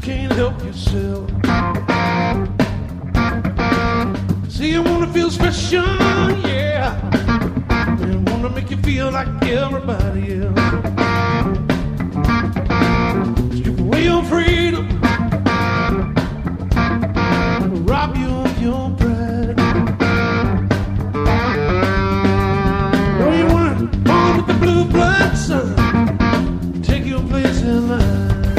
can't help yourself. See, you wanna feel special, yeah. And wanna make you feel like everybody else.